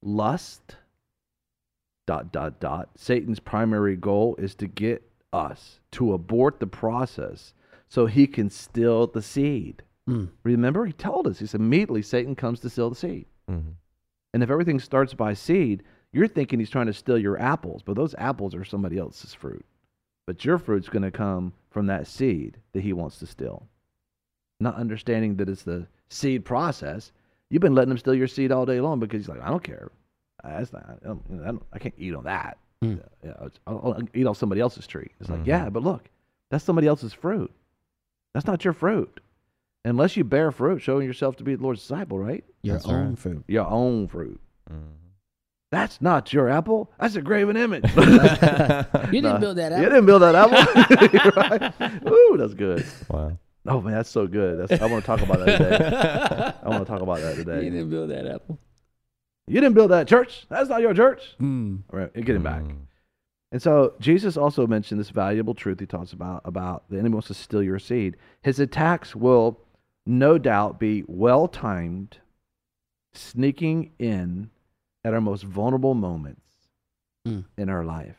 Satan's primary goal is to get us to abort the process so he can steal the seed. Remember, he told us, he said, immediately Satan comes to steal the seed. And if everything starts by seed, you're thinking he's trying to steal your apples, but those apples are somebody else's fruit. But your fruit's going to come from that seed that he wants to steal. Not understanding that it's the seed process. You've been letting him steal your seed all day long because he's like, I don't care. That's not, I can't eat on that. I'll eat off somebody else's tree. It's like, yeah, but look, that's somebody else's fruit. That's not your fruit. Unless you bear fruit, showing yourself to be the Lord's disciple, right? Your own fruit. Your own fruit. That's not your apple. That's a graven image. You didn't build that apple. You didn't build that apple. Right? Ooh, that's good. Wow. Oh, man, that's so good. I want to talk about that today. I want to talk about that today. You didn't build that apple. You didn't build that church. That's not your church. All right, get him back. And so Jesus also mentioned this valuable truth he talks about the enemy wants to steal your seed. His attacks will no doubt be well-timed, sneaking in at our most vulnerable moments in our life.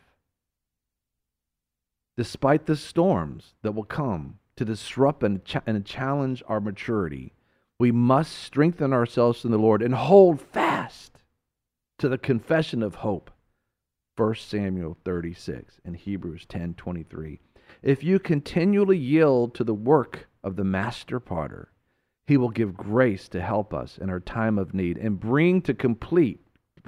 Despite the storms that will come to disrupt and challenge our maturity, we must strengthen ourselves in the Lord and hold fast to the confession of hope. 1 Samuel 36 and Hebrews 10:23. If you continually yield to the work of the master potter, he will give grace to help us in our time of need and bring to completion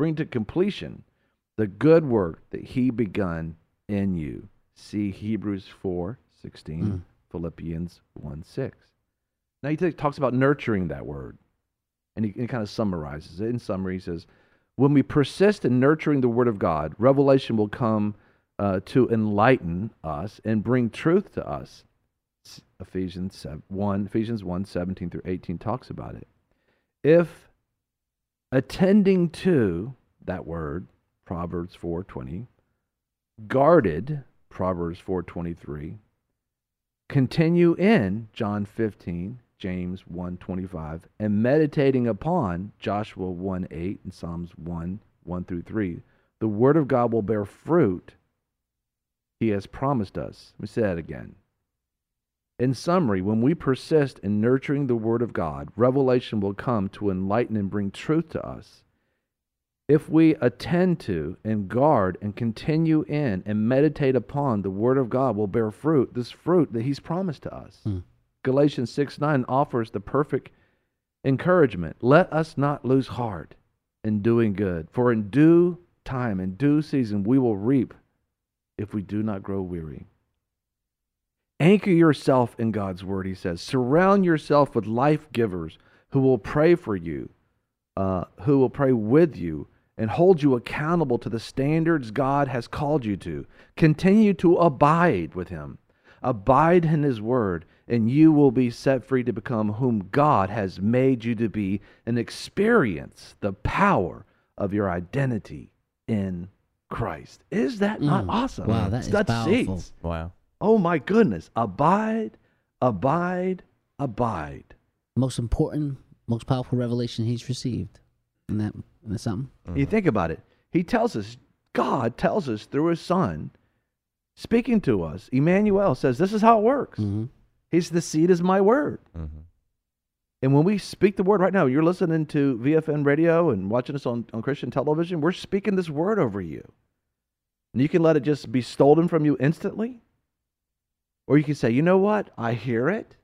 the good work that he begun in you. See Hebrews 4:16, Philippians 1:6. Now he talks about nurturing that word, and he kind of summarizes it. In summary, he says, when we persist in nurturing the Word of God, revelation will come to enlighten us and bring truth to us. Ephesians 1:17 through 18 talks about it. If attending to that word, Proverbs 4:20, guarded, Proverbs 4:23, continue in, John 15, James 1:25, and meditating upon Joshua 1:8 and Psalms 1:1 through 3, the Word of God will bear fruit he has promised us. Let me say that again. In summary, when we persist in nurturing the Word of God, revelation will come to enlighten and bring truth to us. If we attend to and guard and continue in and meditate upon the Word of God will bear fruit, this fruit that he's promised to us. Galatians 6:9 offers the perfect encouragement. Let us not lose heart in doing good, for in due time, in due season, we will reap if we do not grow weary. Anchor yourself in God's word, he says. Surround yourself with life givers who will pray for you, who will pray with you, and hold you accountable to the standards God has called you to. Continue to abide with him. Abide in his word, and you will be set free to become whom God has made you to be and experience the power of your identity in Christ. Is that not awesome? Wow, that is powerful. Wow. Oh my goodness. Abide, abide, abide. Most important, most powerful revelation he's received. Isn't that something? You think about it. He tells us, God tells us through his son, speaking to us. Emmanuel says, this is how it works. He's the seed is my word. And when we speak the word right now, you're listening to VFN radio and watching us on Christian television, we're speaking this word over you. And you can let it just be stolen from you instantly. Or you can say, you know what? I hear it.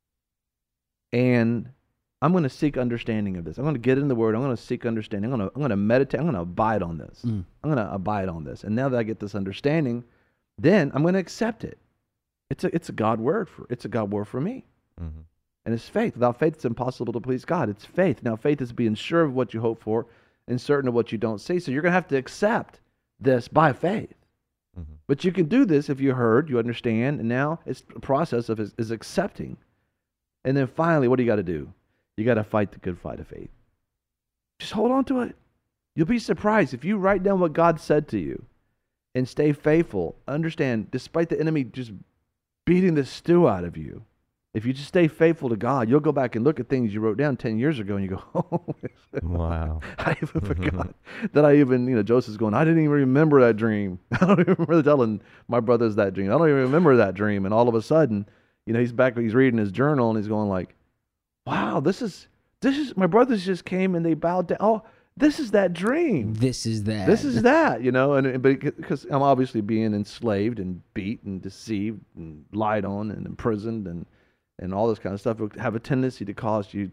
And I'm going to seek understanding of this. I'm going to get in the word. I'm going to seek understanding. I'm going to meditate. I'm going to abide on this. I'm going to abide on this. And now that I get this understanding, then I'm going to accept it. It's a God word for me. And it's faith. Without faith, it's impossible to please God. It's faith. Now, faith is being sure of what you hope for and certain of what you don't see. So you're going to have to accept this by faith. But you can do this if you heard, you understand, and now it's a process of is accepting. And then finally, what do you got to do? You got to fight the good fight of faith. Just hold on to it. You'll be surprised if you write down what God said to you and stay faithful. Understand, despite the enemy just beating the stew out of you, if you just stay faithful to God, you'll go back and look at things you wrote down 10 years ago and you go, oh, wow. I even forgot that I even, Joseph's going, I didn't even remember that dream. I don't even remember telling my brothers that dream. I don't even remember that dream. And all of a sudden, he's back, he's reading his journal and he's going like, wow, this is, my brothers just came and they bowed down. Oh, this is that dream. This is that. This is that, and because I'm obviously being enslaved and beat and deceived and lied on and imprisoned and all this kind of stuff, will have a tendency to cause you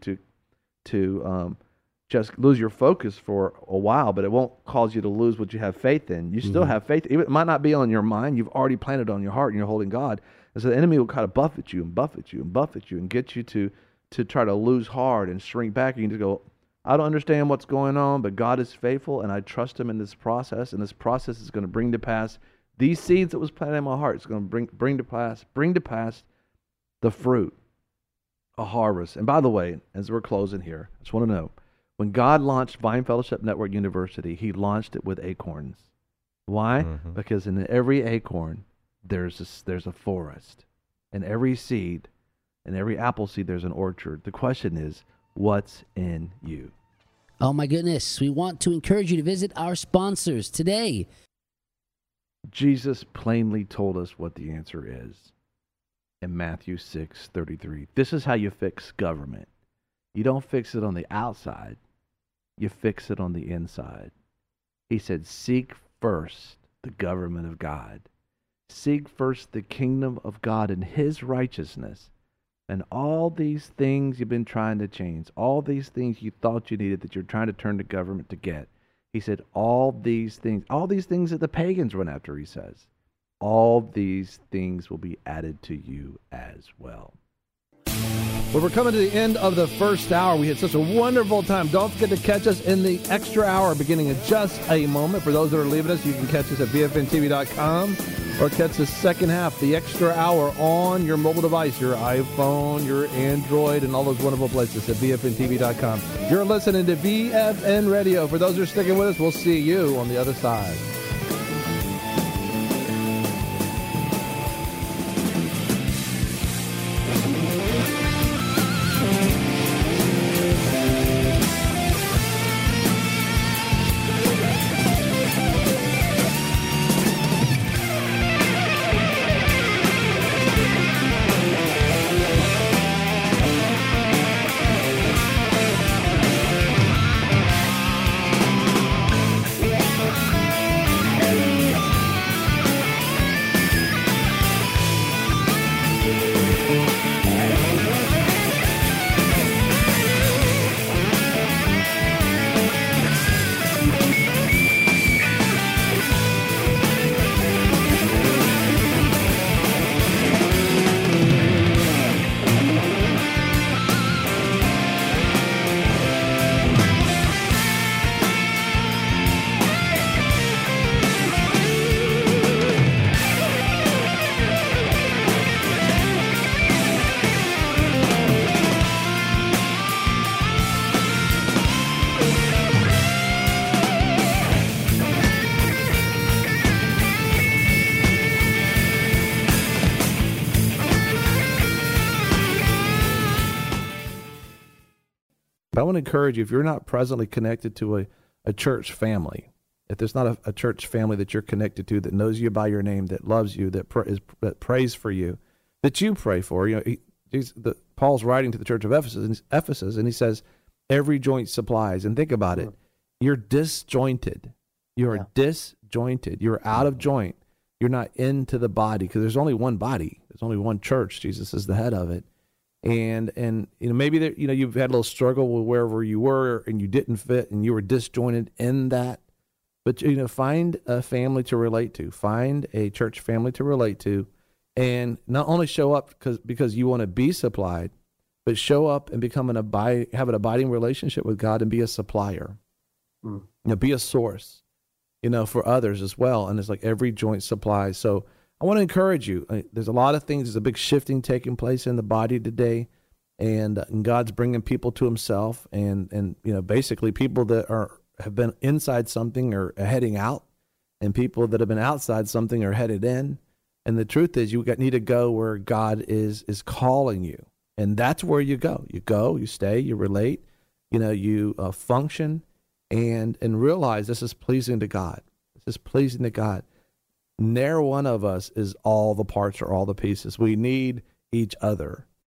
to just lose your focus for a while, but it won't cause you to lose what you have faith in. You still have faith. It might not be on your mind. You've already planted on your heart and you're holding God. And so the enemy will kind of buffet you and buffet you and buffet you and get you to try to lose heart and shrink back. And you just go, I don't understand what's going on, but God is faithful and I trust him in this process. And this process is going to bring to pass these seeds that was planted in my heart. It's going to bring to pass the fruit, a harvest. And by the way, as we're closing here, I just want to know, when God launched Vine Fellowship Network University, he launched it with acorns. Why? Because in every acorn, there's a forest. In every seed, in every apple seed, there's an orchard. The question is, what's in you? Oh my goodness. We want to encourage you to visit our sponsors today. Jesus plainly told us what the answer is in Matthew 6:33. This is how you fix government. You don't fix it on the outside. You fix it on the inside. He said, seek first the government of God. Seek first the kingdom of God and his righteousness. And all these things you've been trying to change, all these things you thought you needed that you're trying to turn to government to get. He said, all these things that the pagans run after, he says, all these things will be added to you as well. Well, we're coming to the end of the first hour. We had such a wonderful time. Don't forget to catch us in the extra hour beginning in just a moment. For those that are leaving us, you can catch us at VFNTV.com or catch the second half, the extra hour, on your mobile device, your iPhone, your Android, and all those wonderful places at VFNTV.com. You're listening to VFN Radio. For those who are sticking with us, we'll see you on the other side. But I want to encourage you, if you're not presently connected to a church family, if there's not a church family that you're connected to that knows you by your name, that loves you, that prays for you, that you pray for, Paul's writing to the church of Ephesus, and he says, every joint supplies. And think about it. You're disjointed. You're disjointed. You're out of joint. You're not into the body, because there's only one body. There's only one church. Jesus is the head of it. And maybe that you've had a little struggle with wherever you were and you didn't fit and you were disjointed in that. But find a family to relate to. Find a church family to relate to, and not only show up because you want to be supplied, but show up and have an abiding relationship with God and be a supplier. Be a source, for others as well. And it's like every joint supplies. So I want to encourage you. There's a lot of things. There's a big shifting taking place in the body today, and God's bringing people to Himself, and basically people that have been inside something are heading out, and people that have been outside something are headed in. And the truth is, you need to go where God is calling you, and that's where you go. You go, you stay, you relate, you function, and realize this is pleasing to God. This is pleasing to God. Ne'er one of us is all the parts or all the pieces. We need each other.